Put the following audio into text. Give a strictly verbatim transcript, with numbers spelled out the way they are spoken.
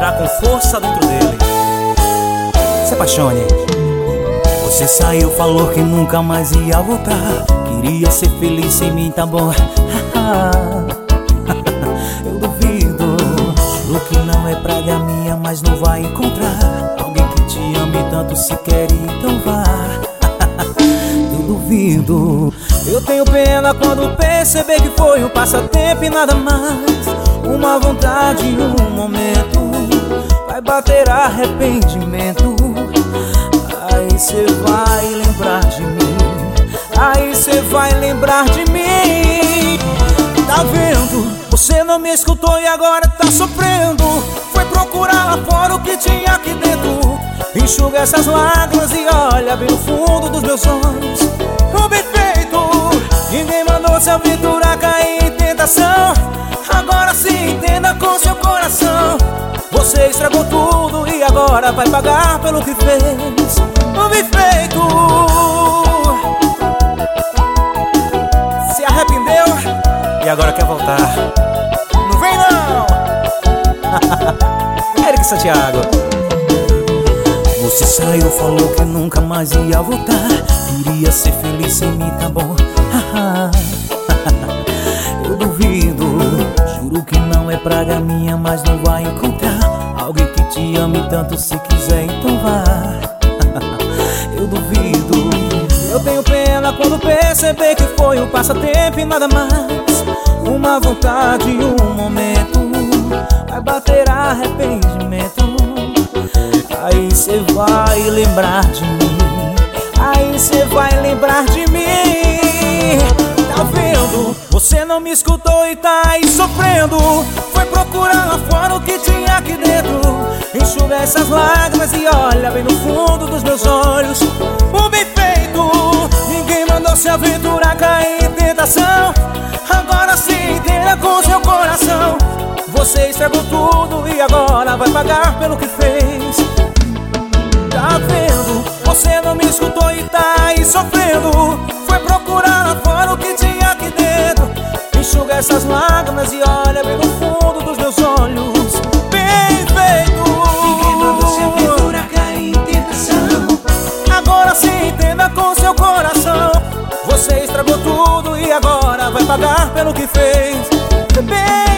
entrar com força dentro dele. Se apaixone. Você saiu, falou que nunca mais ia voltar. Queria ser feliz sem mim, tá bom. Eu duvido. Juro que não é praga minha, mas não vai encontrar alguém que te ame tanto se quer, então vá. Eu duvido. Eu tenho pena quando perceber que foi um passatempo e nada mais. Uma vontade, um momento. Vai bater arrependimento. Aí cê vai lembrar de mim. Aí cê vai lembrar de mim. Tá vendo? Você não me escutou e agora tá sofrendo. Foi procurar lá fora o que tinha aqui dentro. Enxuga essas lágrimas e olha bem no fundo dos meus olhos. O bem feito. Ninguém mandou se aventurar, cair em tentação. Agora se entenda com seu coração. Você estragou tudo e agora vai pagar pelo que fez. O bem feito. Se arrependeu e agora quer voltar. Não vem não. Eric Santiago. Você saiu, falou que nunca mais ia voltar. Queria ser feliz sem mim, tá bom. Eu duvido. Juro que não é praga minha, mas não vai encontrar alguém que te ame tanto, se quiser, então vá. Eu duvido. Eu tenho pena quando perceber que foi um passatempo e nada mais. Uma vontade, um momento. Vai bater arrependimento. Aí cê vai lembrar de mim. Aí cê vai lembrar de mim. Tá vendo? Você não me escutou e tá aí sofrendo. Foi procurar lá fora o que tinha aqui dentro. Enxuga essas lágrimas e olha bem no fundo dos meus olhos. O bem feito. Ninguém mandou se aventurar, cair em tentação. Agora se entenda com seu coração. Você estragou tudo e agora vai pagar pelo que fez. Tá vendo? Você não me escutou e tá aí sofrendo. Foi procurar lá fora o que tinha aqui dentro. Enxuga essas lágrimas e olha bem no fundo dos meus olhos. Bem feito. Ninguém mandou se aventurar, cair em tentação. Agora se entenda com seu coração. Você estragou tudo e agora vai pagar pelo que fez. Bem